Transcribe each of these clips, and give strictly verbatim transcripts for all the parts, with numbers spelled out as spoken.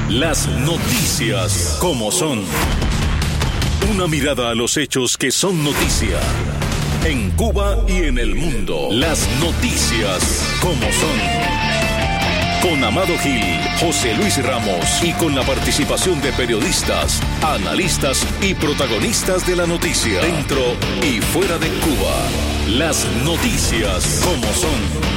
Las noticias como son. Una mirada a los hechos que son noticia. En Cuba y en el mundo. Las noticias como son. Con Amado Gil, José Luis Ramos y con la participación de periodistas, analistas y protagonistas de la noticia. Dentro y fuera de Cuba. Las noticias como son.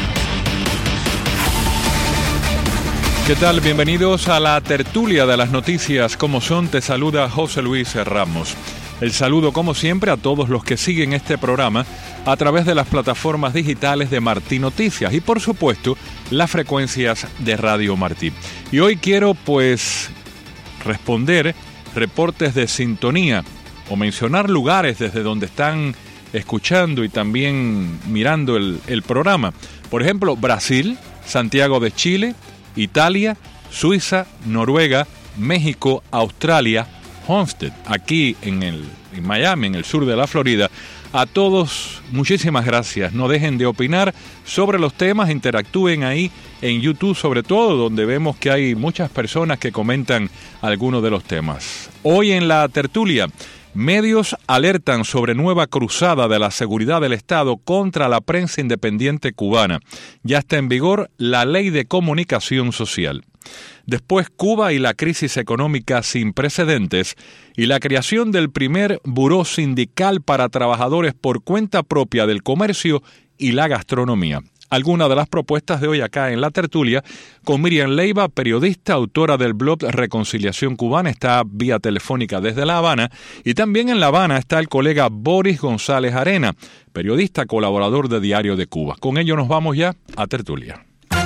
¿Qué tal? Bienvenidos a la tertulia de las noticias como son. Te saluda José Luis Ramos. El saludo como siempre a todos los que siguen este programa a través de las plataformas digitales de Martí Noticias y por supuesto las frecuencias de Radio Martí. Y hoy quiero pues responder reportes de sintonía o mencionar lugares desde donde están escuchando y también mirando el, el programa. Por ejemplo, Brasil, Santiago de Chile, Italia, Suiza, Noruega, México, Australia, Homestead, aquí en, el, en Miami, en el sur de la Florida. A todos, muchísimas gracias. No dejen de opinar sobre los temas, interactúen ahí en YouTube, sobre todo, donde vemos que hay muchas personas que comentan algunos de los temas. Hoy en la tertulia, medios alertan sobre nueva cruzada de la seguridad del Estado contra la prensa independiente cubana. Ya está en vigor la Ley de Comunicación Social. Después, Cuba y la crisis económica sin precedentes y la creación del primer buró sindical para trabajadores por cuenta propia del comercio y la gastronomía. Algunas de las propuestas de hoy acá en la tertulia con Miriam Leiva, periodista, autora del blog Reconciliación Cubana, está vía telefónica desde La Habana, y también en La Habana está el colega Boris González Arena, periodista, colaborador de Diario de Cuba. Con ello nos vamos ya a tertulia.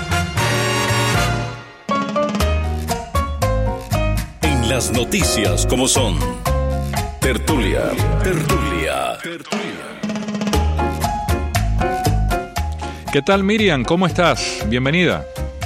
En las noticias como son. Tertulia, tertulia, tertulia. ¿Qué tal, Miriam? ¿Cómo estás? Bienvenida.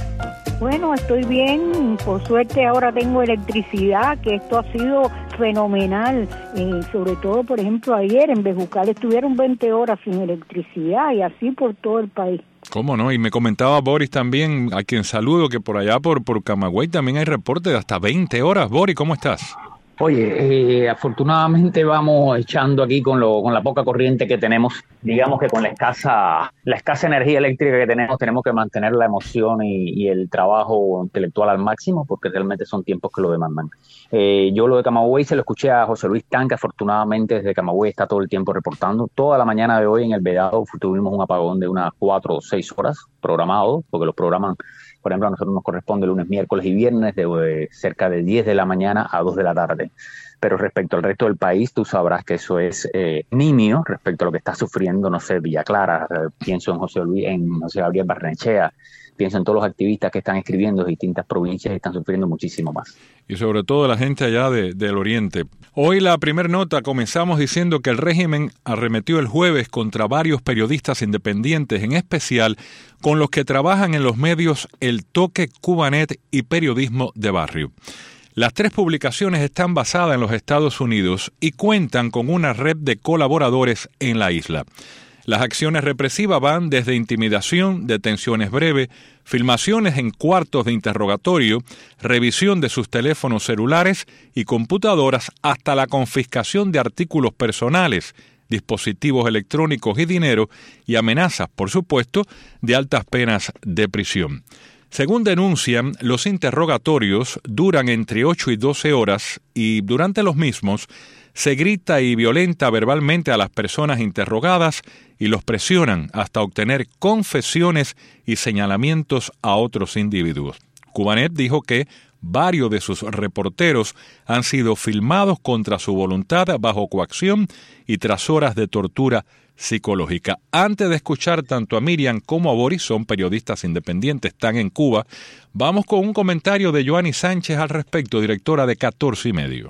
Bueno, estoy bien. Por suerte ahora tengo electricidad, que esto ha sido fenomenal. Eh, sobre todo, por ejemplo, ayer en Bejucal estuvieron veinte horas sin electricidad y así por todo el país. ¿Cómo no? Y me comentaba Boris también, a quien saludo, que por allá por, por Camagüey también hay reportes de hasta veinte horas. Boris, ¿cómo estás? Oye, eh, afortunadamente vamos echando aquí con lo con la poca corriente que tenemos. Digamos que con la escasa la escasa energía eléctrica que tenemos, tenemos que mantener la emoción y, y el trabajo intelectual al máximo, porque realmente son tiempos que lo demandan. Eh, yo lo de Camagüey se lo escuché a José Luis Tan, que afortunadamente desde Camagüey está todo el tiempo reportando. Toda la mañana de hoy en el Vedado tuvimos un apagón de unas cuatro o seis horas programado, porque los programan. Por ejemplo, a nosotros nos corresponde lunes, miércoles y viernes de, de cerca de diez de la mañana a dos de la tarde. Pero respecto al resto del país, tú sabrás que eso es eh, nimio respecto a lo que está sufriendo, no sé, Villa Clara, eh, pienso en José Luis, en José Gabriel Barnechea, pienso en todos los activistas que están escribiendo de distintas provincias y están sufriendo muchísimo más. Y sobre todo la gente allá de, del oriente. Hoy la primera nota comenzamos diciendo que el régimen arremetió el jueves contra varios periodistas independientes, en especial con los que trabajan en los medios El Toque, Cubanet y Periodismo de Barrio. Las tres publicaciones están basadas en los Estados Unidos y cuentan con una red de colaboradores en la isla. Las acciones represivas van desde intimidación, detenciones breves, filmaciones en cuartos de interrogatorio, revisión de sus teléfonos celulares y computadoras, hasta la confiscación de artículos personales, dispositivos electrónicos y dinero, y amenazas, por supuesto, de altas penas de prisión. Según denuncian, los interrogatorios duran entre ocho y doce horas y durante los mismos se grita y violenta verbalmente a las personas interrogadas y los presionan hasta obtener confesiones y señalamientos a otros individuos. Cubanet dijo que varios de sus reporteros han sido filmados contra su voluntad bajo coacción y tras horas de tortura psicológica. Antes de escuchar tanto a Miriam como a Boris, son periodistas independientes, están en Cuba, vamos con un comentario de Joanny Sánchez al respecto, directora de catorce y medio.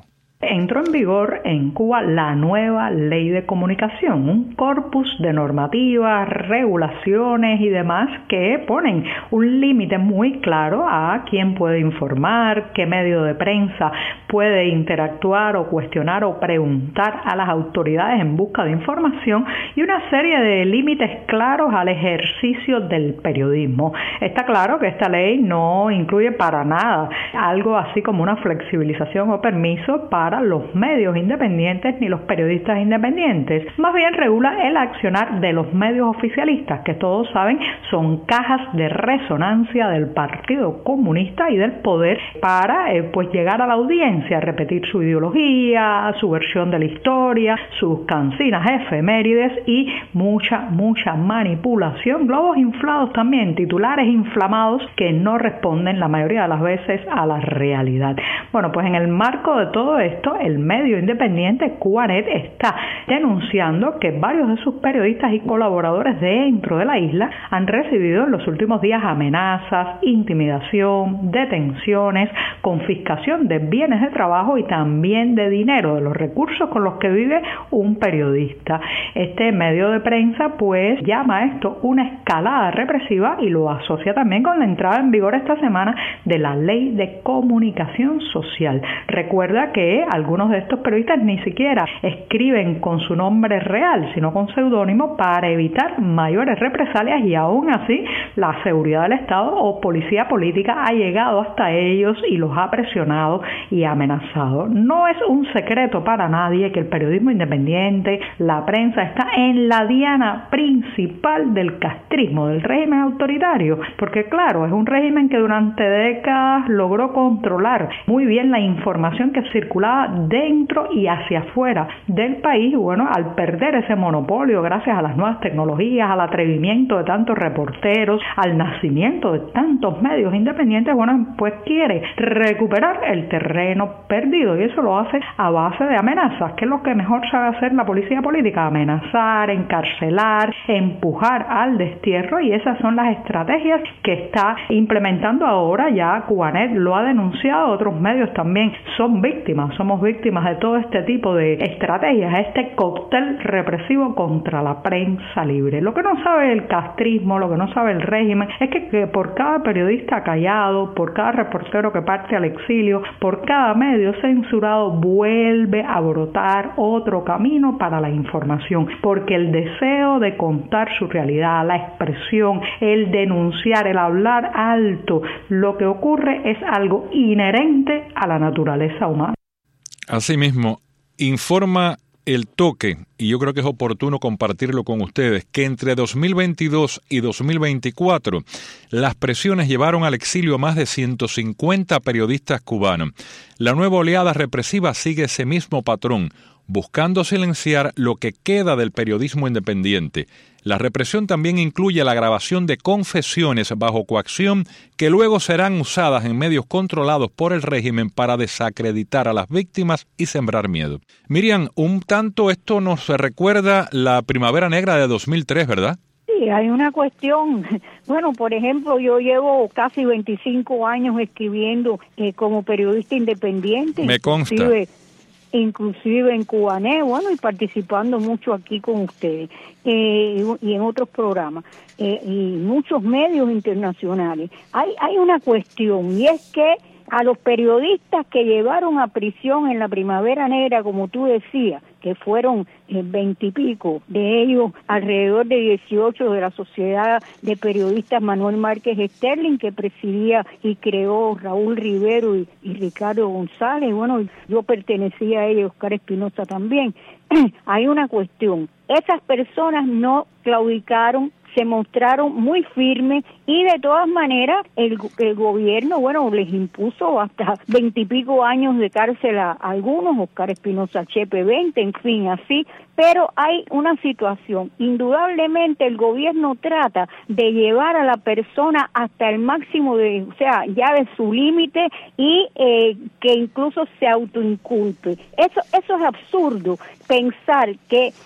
Entró en vigor en Cuba la nueva ley de comunicación, un corpus de normativas, regulaciones y demás que ponen un límite muy claro a quién puede informar, qué medio de prensa puede interactuar o cuestionar o preguntar a las autoridades en busca de información y una serie de límites claros al ejercicio del periodismo. Está claro que esta ley no incluye para nada algo así como una flexibilización o permiso para los medios independientes ni los periodistas independientes. Más bien regula el accionar de los medios oficialistas, que todos saben son cajas de resonancia del Partido Comunista y del poder para eh, pues llegar a la audiencia, repetir su ideología, su versión de la historia, sus cansinas efemérides y mucha, mucha manipulación, globos inflados también, titulares inflamados que no responden la mayoría de las veces a la realidad. Bueno, pues en el marco de todo esto, el medio independiente Cubanet está denunciando que varios de sus periodistas y colaboradores dentro de la isla han recibido en los últimos días amenazas, intimidación, detenciones, confiscación de bienes de trabajo y también de dinero, de los recursos con los que vive un periodista. Este medio de prensa pues llama a esto una escalada represiva y lo asocia también con la entrada en vigor esta semana de la Ley de Comunicación Social. Recuerda que algunos de estos periodistas ni siquiera escriben con su nombre real, sino con seudónimo para evitar mayores represalias y aún así la seguridad del Estado o policía política ha llegado hasta ellos y los ha presionado y amenazado. No es un secreto para nadie que el periodismo independiente, la prensa, está en la diana principal del castrismo, del régimen autoritario, porque claro, es un régimen que durante décadas logró controlar muy bien la información que circulaba dentro y hacia afuera del país. Y bueno, al perder ese monopolio gracias a las nuevas tecnologías, al atrevimiento de tantos reporteros, al nacimiento de tantos medios independientes, bueno, pues quiere recuperar el terreno perdido y eso lo hace a base de amenazas, que es lo que mejor sabe hacer la policía política: amenazar, encarcelar, empujar al destierro, y esas son las estrategias que está implementando ahora. Ya Cubanet lo ha denunciado, otros medios también son víctimas, somos víctimas de todo este tipo de estrategias, este cóctel represivo contra la prensa libre. Lo que no sabe el castrismo, lo que no sabe el régimen, es que, que por cada periodista callado, por cada reportero que parte al exilio, por cada medio censurado, vuelve a brotar otro camino para la información, porque el deseo de contar su realidad, la expresión, el denunciar, el hablar alto, lo que ocurre es algo inherente a la naturaleza humana. Asimismo, informa El Toque, y yo creo que es oportuno compartirlo con ustedes, que entre dos mil veintidós y dos mil veinticuatro las presiones llevaron al exilio a más de ciento cincuenta periodistas cubanos. La nueva oleada represiva sigue ese mismo patrón, buscando silenciar lo que queda del periodismo independiente. La represión también incluye la grabación de confesiones bajo coacción que luego serán usadas en medios controlados por el régimen para desacreditar a las víctimas y sembrar miedo. Miriam, un tanto esto nos recuerda la Primavera Negra de dos mil tres, ¿verdad? Sí, hay una cuestión. Bueno, por ejemplo, yo llevo casi veinticinco años escribiendo eh, como periodista independiente. Me consta. Inclusive, inclusive en Cubanet, bueno, y participando mucho aquí con ustedes eh, y en otros programas eh, y muchos medios internacionales. Hay, hay una cuestión, y es que a los periodistas que llevaron a prisión en la Primavera Negra, como tú decías, que fueron veintipico, de ellos alrededor de dieciocho de la Sociedad de Periodistas Manuel Márquez Sterling, que presidía y creó Raúl Rivero y, y Ricardo González. Bueno, yo pertenecía a ellos, Oscar Espinosa también. Hay una cuestión, esas personas no claudicaron, se mostraron muy firmes y de todas maneras el, el gobierno, bueno, les impuso hasta veintipico años de cárcel a algunos, Oscar Espinosa Chepe veinte, en fin, así. Pero hay una situación, indudablemente el gobierno trata de llevar a la persona hasta el máximo de, o sea, ya de su límite y eh, que incluso se autoinculpe. Eso, eso es absurdo, pensar que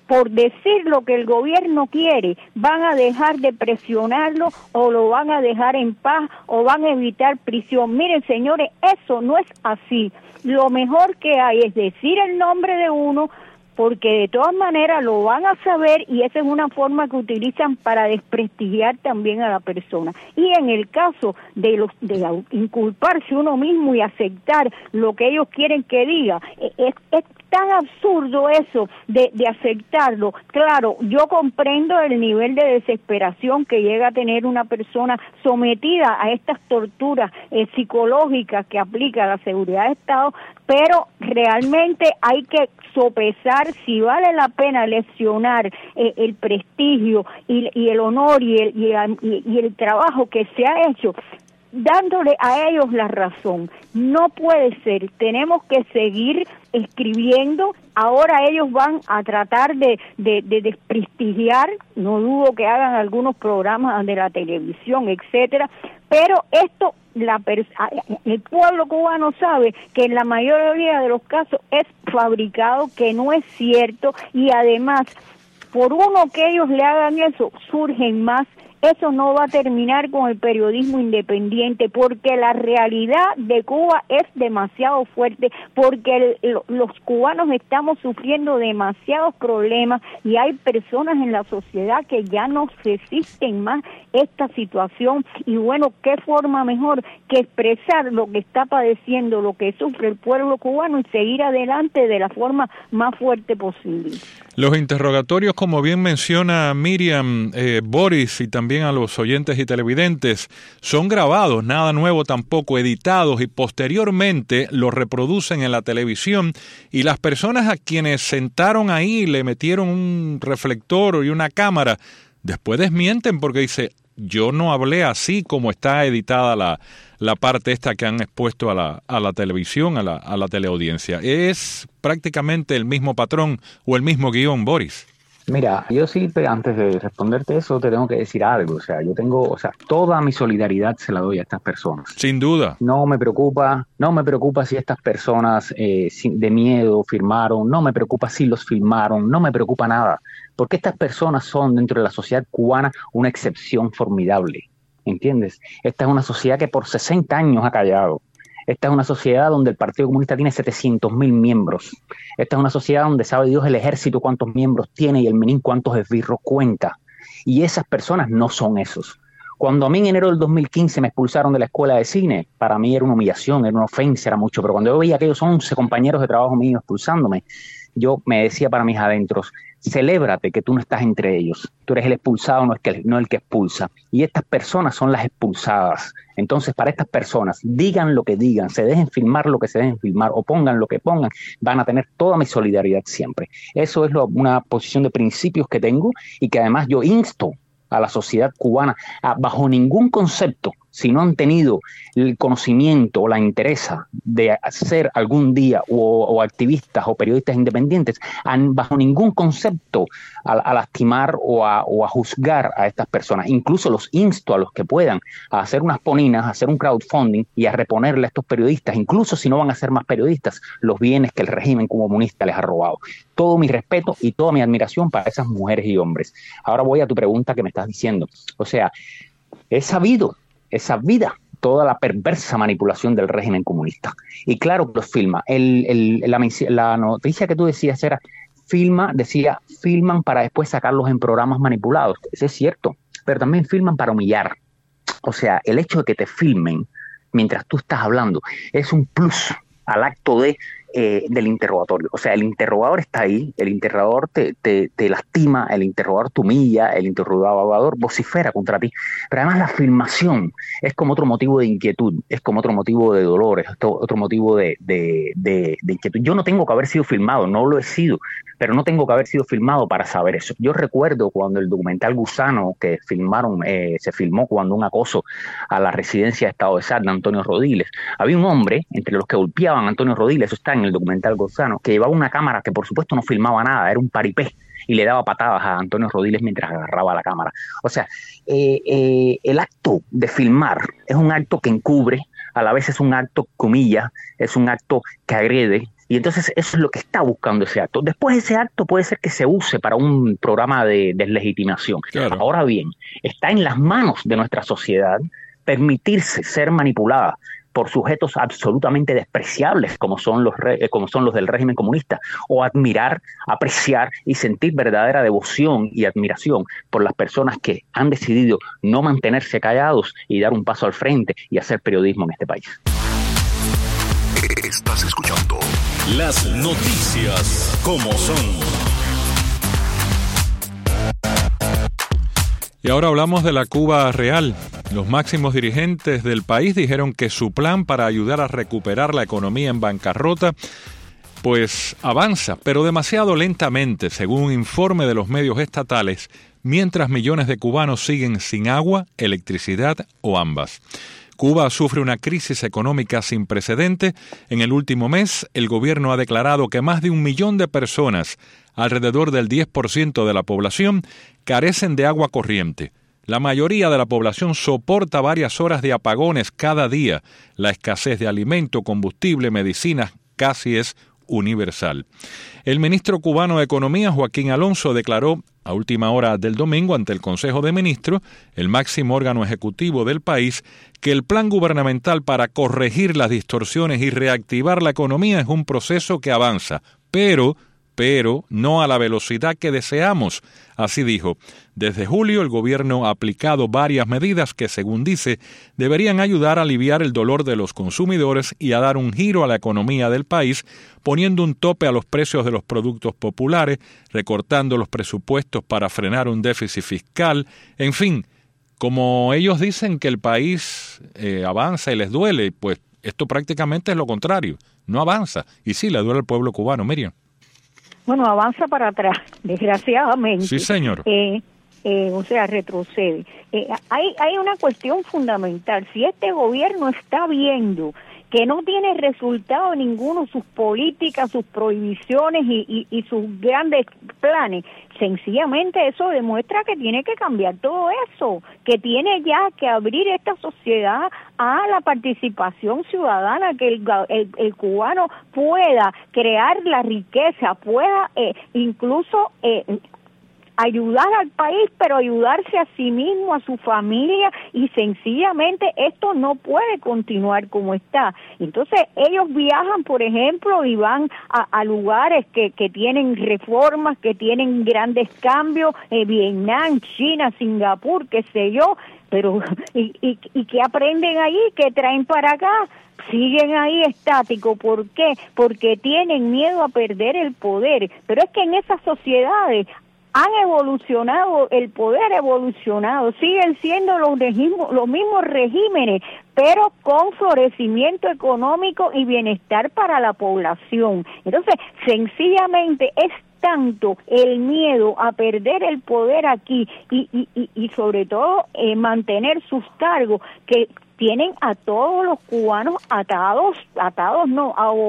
por decir lo que el gobierno quiere, van a dejar de presionarlo o lo van a dejar en paz o van a evitar prisión. Miren, señores, eso no es así. Lo mejor que hay es decir el nombre de uno, porque de todas maneras lo van a saber y esa es una forma que utilizan para desprestigiar también a la persona. Y en el caso de los de inculparse uno mismo y aceptar lo que ellos quieren que diga, es, es tan absurdo eso de, de aceptarlo. Claro, yo comprendo el nivel de desesperación que llega a tener una persona sometida a estas torturas eh, psicológicas que aplica la seguridad de Estado, pero realmente hay que sopesar si vale la pena lesionar eh, el prestigio y, y el honor y el, y, el, y el trabajo que se ha hecho, dándole a ellos la razón. No puede ser, tenemos que seguir escribiendo. Ahora ellos van a tratar de, de, de desprestigiar, no dudo que hagan algunos programas de la televisión, etcétera, pero esto la el pueblo cubano sabe que en la mayoría de los casos es fabricado, que no es cierto, y además, por uno que ellos le hagan eso, surgen más. Eso no va a terminar con el periodismo independiente, porque la realidad de Cuba es demasiado fuerte, porque el, los cubanos estamos sufriendo demasiados problemas y hay personas en la sociedad que ya no resisten más esta situación. Y bueno, ¿qué forma mejor que expresar lo que está padeciendo, lo que sufre el pueblo cubano y seguir adelante de la forma más fuerte posible? Los interrogatorios, como bien menciona Miriam, eh, Boris y también a los oyentes y televidentes, son grabados, nada nuevo tampoco, editados y posteriormente los reproducen en la televisión y las personas a quienes sentaron ahí, le metieron un reflector y una cámara, después desmienten porque dice, yo no hablé así como está editada la, la parte esta que han expuesto a la, a la televisión, a la, a la teleaudiencia. Es prácticamente el mismo patrón o el mismo guión, Boris. Mira, yo sí, antes de responderte eso, te tengo que decir algo. O sea, yo tengo, o sea, toda mi solidaridad se la doy a estas personas. Sin duda. No me preocupa, no me preocupa si estas personas eh, de miedo firmaron, no me preocupa si los filmaron, no me preocupa nada. Porque estas personas son, dentro de la sociedad cubana, una excepción formidable. ¿Entiendes? Esta es una sociedad que por sesenta años ha callado. Esta es una sociedad donde el Partido Comunista tiene setecientos mil miembros. Esta es una sociedad donde sabe Dios el ejército cuántos miembros tiene y el Menín cuántos esbirros cuenta. Y esas personas no son esos. Cuando a mí en enero del dos mil quince me expulsaron de la escuela de cine, para mí era una humillación, era una ofensa, era mucho. Pero cuando yo veía a aquellos once compañeros de trabajo míos expulsándome, yo me decía para mis adentros, celébrate que tú no estás entre ellos. Tú eres el expulsado, no es que, no el que expulsa. Y estas personas son las expulsadas. Entonces, para estas personas, digan lo que digan, se dejen filmar lo que se dejen filmar o pongan lo que pongan, van a tener toda mi solidaridad siempre. Eso es lo, una posición de principios que tengo y que además yo insto a la sociedad cubana a, bajo ningún concepto, si no han tenido el conocimiento o la interés de ser algún día o, o activistas o periodistas independientes, han, bajo ningún concepto a, a lastimar o a, o a juzgar a estas personas. Incluso los insto a los que puedan a hacer unas poninas, a hacer un crowdfunding y a reponerle a estos periodistas, incluso si no van a ser más periodistas, los bienes que el régimen comunista les ha robado. Todo mi respeto y toda mi admiración para esas mujeres y hombres. Ahora voy a tu pregunta que me estás diciendo. O sea, he sabido esa vida, toda la perversa manipulación del régimen comunista. Y claro que los filma. El, el, la, la noticia que tú decías era, filma, decía, filman para después sacarlos en programas manipulados. Eso es cierto, pero también filman para humillar. O sea, el hecho de que te filmen mientras tú estás hablando es un plus al acto de Eh, del interrogatorio. O sea, el interrogador está ahí, el interrogador te, te, te lastima, el interrogador te humilla, el interrogador vocifera contra ti. Pero además la filmación es como otro motivo de inquietud, es como otro motivo de dolor, es otro motivo de, de, de, de inquietud. Yo no tengo que haber sido filmado, no lo he sido, pero no tengo que haber sido filmado para saber eso. Yo recuerdo cuando el documental Gusano, que filmaron, eh, se filmó cuando un acoso a la residencia de Estado de S A D de Antonio Rodiles, había un hombre entre los que golpeaban a Antonio Rodiles, eso está en el documental Gusano, que llevaba una cámara que por supuesto no filmaba nada, era un paripé, y le daba patadas a Antonio Rodiles mientras agarraba la cámara. O sea, eh, eh, el acto de filmar es un acto que encubre, a la vez es un acto que humilla, es un acto que agrede, Y entonces eso es lo que está buscando ese acto. Después ese acto puede ser que se use para un programa de deslegitimación. Claro. Ahora bien, está en las manos de nuestra sociedad permitirse ser manipulada por sujetos absolutamente despreciables como son los re, como son los del régimen comunista, o admirar, apreciar y sentir verdadera devoción y admiración por las personas que han decidido no mantenerse callados y dar un paso al frente y hacer periodismo en este país. Estás escuchando las noticias como son. Y ahora hablamos de la Cuba real. Los máximos dirigentes del país dijeron que su plan para ayudar a recuperar la economía en bancarrota pues avanza, pero demasiado lentamente, según un informe de los medios estatales, mientras millones de cubanos siguen sin agua, electricidad o ambas. Cuba sufre una crisis económica sin precedente. En el último mes, el gobierno ha declarado que más de un millón de personas, alrededor del diez por ciento de la población, carecen de agua corriente. La mayoría de la población soporta varias horas de apagones cada día. La escasez de alimento, combustible, medicinas casi es universal. El ministro cubano de Economía, Joaquín Alonso, declaró a última hora del domingo ante el Consejo de Ministros, el máximo órgano ejecutivo del país, que el plan gubernamental para corregir las distorsiones y reactivar la economía es un proceso que avanza, pero... pero no a la velocidad que deseamos. Así dijo. Desde julio el gobierno ha aplicado varias medidas que, según dice, deberían ayudar a aliviar el dolor de los consumidores y a dar un giro a la economía del país, poniendo un tope a los precios de los productos populares, recortando los presupuestos para frenar un déficit fiscal, en fin, como ellos dicen que el país eh, avanza y les duele, pues esto prácticamente es lo contrario, no avanza, y sí le duele al pueblo cubano, Miriam. Bueno, avanza para atrás, desgraciadamente. Sí, señor. Eh, eh, o sea, retrocede. Eh, hay, hay una cuestión fundamental. Si este gobierno está viendo que no tiene resultado ninguno sus políticas, sus prohibiciones y, y, y sus grandes planes, sencillamente eso demuestra que tiene que cambiar todo eso, que tiene ya que abrir esta sociedad a la participación ciudadana, que el, el, el cubano pueda crear la riqueza, pueda eh, incluso eh, ayudar al país, pero ayudarse a sí mismo, a su familia, y sencillamente esto no puede continuar como está. Entonces ellos viajan, por ejemplo, y van a, a lugares que, que tienen reformas, que tienen grandes cambios, eh, Vietnam, China, Singapur, qué sé yo, pero y, y, y ¿qué aprenden ahí? ¿Qué traen para acá? Siguen ahí estáticos. ¿Por qué? Porque tienen miedo a perder el poder. Pero es que en esas sociedades han evolucionado, el poder ha evolucionado, siguen siendo los, regimos, los mismos regímenes, pero con florecimiento económico y bienestar para la población. Entonces, sencillamente es tanto el miedo a perder el poder aquí y, y, y, y sobre todo eh, mantener sus cargos que tienen a todos los cubanos atados, atados no,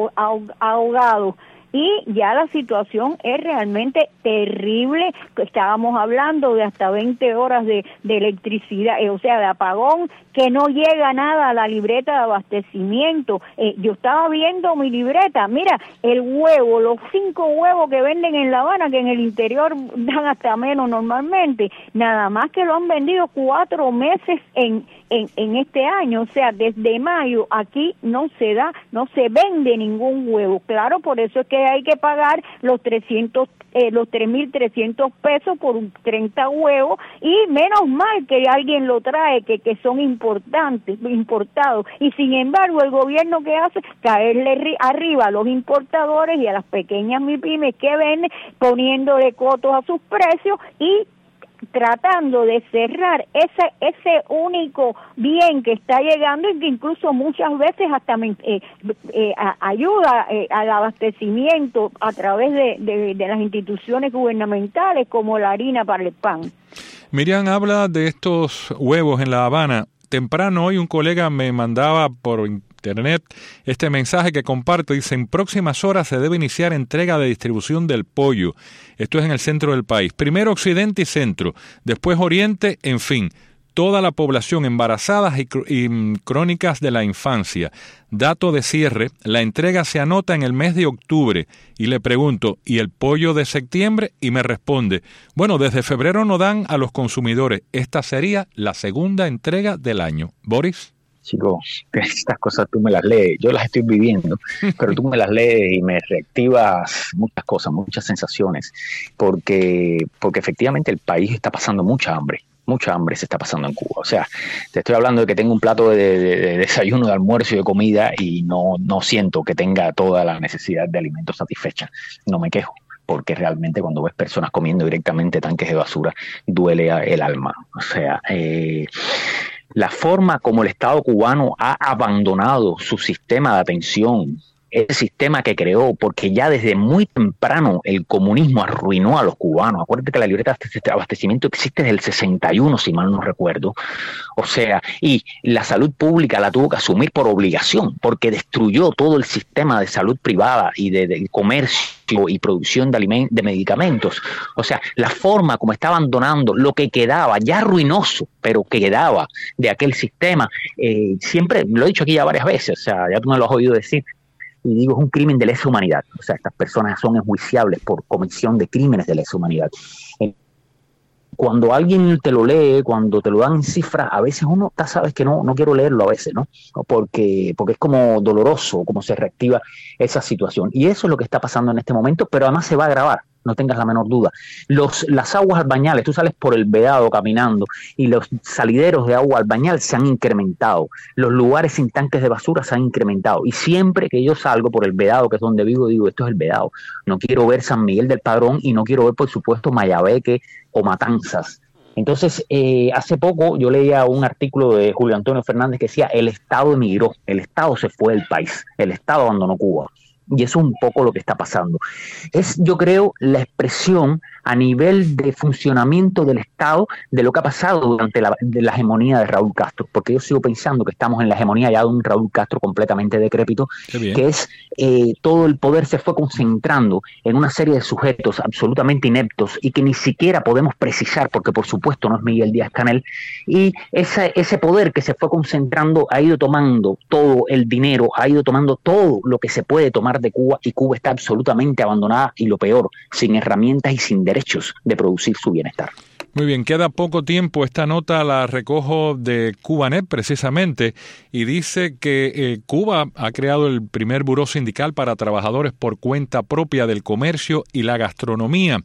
ahogados. Y ya la situación es realmente terrible. Estábamos hablando de hasta veinte horas de, de electricidad, eh, o sea, de apagón, que no llega nada a la libreta de abastecimiento. Eh, yo estaba viendo mi libreta, mira, el huevo, los cinco huevos que venden en La Habana, que en el interior dan hasta menos normalmente, nada más que lo han vendido cuatro meses en, en, en este año, o sea, desde mayo aquí no se da, no se vende ningún huevo. Claro, por eso es que hay que pagar los trescientos, eh, los tres mil trescientos pesos por un treinta huevos, y menos mal que alguien lo trae, que, que son importantes, importados, y sin embargo el gobierno que hace, caerle arriba a los importadores y a las pequeñas MIPYMES que venden, poniéndole cotos a sus precios y tratando de cerrar ese ese único bien que está llegando y que incluso muchas veces hasta eh, eh, ayuda eh, al abastecimiento a través de, de, de las instituciones gubernamentales, como la harina para el pan. Miriam habla de estos huevos en La Habana. Temprano hoy un colega me mandaba por internet este mensaje que comparto. Dice: en próximas horas se debe iniciar entrega de distribución del pollo. Esto es en el centro del país. Primero occidente y centro, después oriente, en fin. toda la población, embarazadas y, y crónicas de la infancia. Dato de cierre, la entrega se anota en el mes de octubre y le pregunto, ¿y el pollo de septiembre? Y me responde, bueno, desde febrero no dan a los consumidores. Esta sería la segunda entrega del año. ¿Boris? Chicos, estas cosas tú me las lees, yo las estoy viviendo, pero tú me las lees y me reactivas muchas cosas, muchas sensaciones, porque, porque efectivamente el país está pasando mucha hambre. Mucha hambre se está pasando en Cuba. O sea, te estoy hablando de que tengo un plato de, de, de desayuno, de almuerzo y de comida y no, no siento que tenga toda la necesidad de alimentos satisfecha. No me quejo, porque realmente cuando ves personas comiendo directamente tanques de basura, duele el alma. O sea, eh, la forma como el Estado cubano ha abandonado su sistema de atención, ese sistema que creó, porque ya desde muy temprano el comunismo arruinó a los cubanos. Acuérdate que la libreta de abastecimiento existe desde el sesenta y uno, si mal no recuerdo. O sea, y la salud pública la tuvo que asumir por obligación, porque destruyó todo el sistema de salud privada y de, de comercio y producción de, aliment- de medicamentos. O sea, la forma como está abandonando lo que quedaba, ya ruinoso, pero que quedaba de aquel sistema, eh, siempre, lo he dicho aquí ya varias veces, o sea, ya tú me lo has oído decir, y digo, es un crimen de lesa humanidad. O sea, estas personas son enjuiciables por comisión de crímenes de lesa humanidad. Cuando alguien te lo lee, cuando te lo dan en cifras, a veces uno está, sabes que no, no quiero leerlo a veces, ¿no? Porque, porque es como doloroso cómo se reactiva esa situación. Y eso es lo que está pasando en este momento, pero además se va a agravar. No tengas la menor duda. Los, las aguas albañales, tú sales por el Vedado caminando y los salideros de agua albañal se han incrementado. Los lugares sin tanques de basura se han incrementado. Y siempre que yo salgo por el Vedado, que es donde vivo, digo, esto es el Vedado. No quiero ver San Miguel del Padrón y no quiero ver, por supuesto, Mayabeque o Matanzas. Entonces, eh, hace poco yo leía un artículo de Julio Antonio Fernández que decía, el Estado emigró, el Estado se fue del país, el Estado abandonó Cuba. Y eso es un poco lo que está pasando. Es, yo creo, la expresión a nivel de funcionamiento del Estado de lo que ha pasado durante la, de la hegemonía de Raúl Castro, porque yo sigo pensando que estamos en la hegemonía ya de un Raúl Castro completamente decrépito, que es eh, todo el poder se fue concentrando en una serie de sujetos absolutamente ineptos y que ni siquiera podemos precisar, porque por supuesto no es Miguel Díaz-Canel, y ese, ese poder que se fue concentrando ha ido tomando todo el dinero, ha ido tomando todo lo que se puede tomar de Cuba, y Cuba está absolutamente abandonada y lo peor, sin herramientas y sin derechos de producir su bienestar. Muy bien, queda poco tiempo. Esta nota la recojo de Cubanet precisamente y dice que eh, Cuba ha creado el primer buró sindical para trabajadores por cuenta propia del comercio y la gastronomía.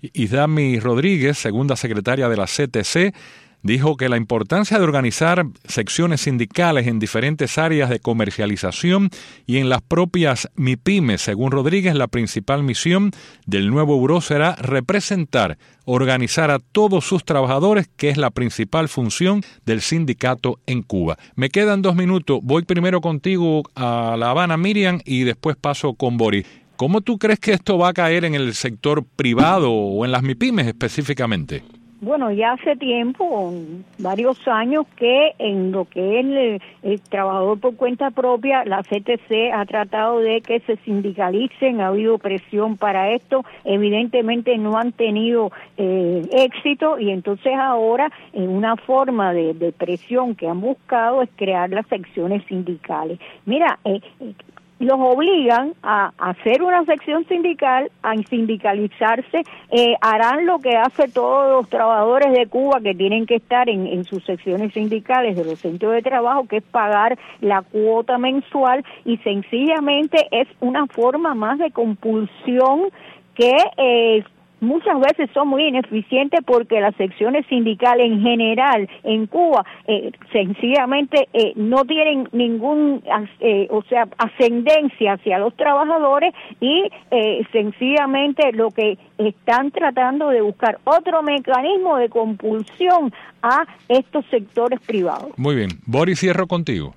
Isdami Rodríguez, segunda secretaria de la C T C, dijo que la importancia de organizar secciones sindicales en diferentes áreas de comercialización y en las propias MIPYMES. Según Rodríguez, la principal misión del nuevo buró será representar, organizar a todos sus trabajadores, que es la principal función del sindicato en Cuba. Me quedan dos minutos. Voy primero contigo a La Habana, Miriam, y después paso con Boris. ¿Cómo tú crees que esto va a caer en el sector privado o en las MIPYMES específicamente? Bueno, ya hace tiempo, varios años, que en lo que es el, el trabajador por cuenta propia, la C T C ha tratado de que se sindicalicen, ha habido presión para esto, evidentemente no han tenido eh, éxito, y entonces ahora en una forma de, de presión que han buscado es crear las secciones sindicales. Mira, eh, los obligan a hacer una sección sindical, a sindicalizarse, eh, harán lo que hace todos los trabajadores de Cuba que tienen que estar en, en sus secciones sindicales de los centros de trabajo, que es pagar la cuota mensual, y sencillamente es una forma más de compulsión que eh, muchas veces son muy ineficientes, porque las secciones sindicales en general en Cuba eh, sencillamente eh, no tienen ningún, eh, o sea, ascendencia hacia los trabajadores, y eh, sencillamente lo que están tratando de buscar otro mecanismo de compulsión a estos sectores privados. Muy bien. Boris, cierro contigo.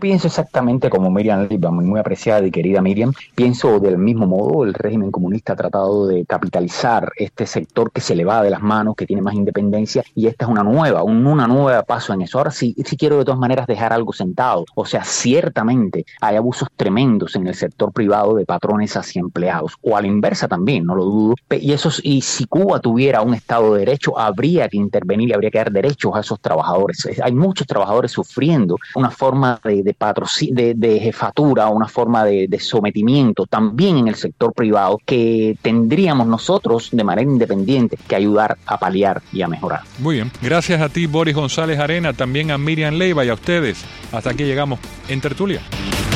pienso exactamente como Miriam Leiva, muy apreciada y querida Miriam. Pienso del mismo modo, el régimen comunista ha tratado de capitalizar este sector que se le va de las manos, que tiene más independencia, y esta es una nueva, un, una nueva paso en eso. Ahora sí, sí quiero de todas maneras dejar algo sentado. O sea, ciertamente hay abusos tremendos en el sector privado de patrones hacia empleados, o a la inversa también, no lo dudo. Y, eso, y si Cuba tuviera un Estado de Derecho, habría que intervenir y habría que dar derechos a esos trabajadores. Hay muchos trabajadores sufriendo una forma de, de, patroci- de, de jefatura, una forma de, de sometimiento también en el sector privado que tendríamos nosotros de manera independiente que ayudar a paliar y a mejorar. Muy bien, gracias a ti Boris González Arena, también a Miriam Leiva y a ustedes. Hasta aquí llegamos en Tertulia.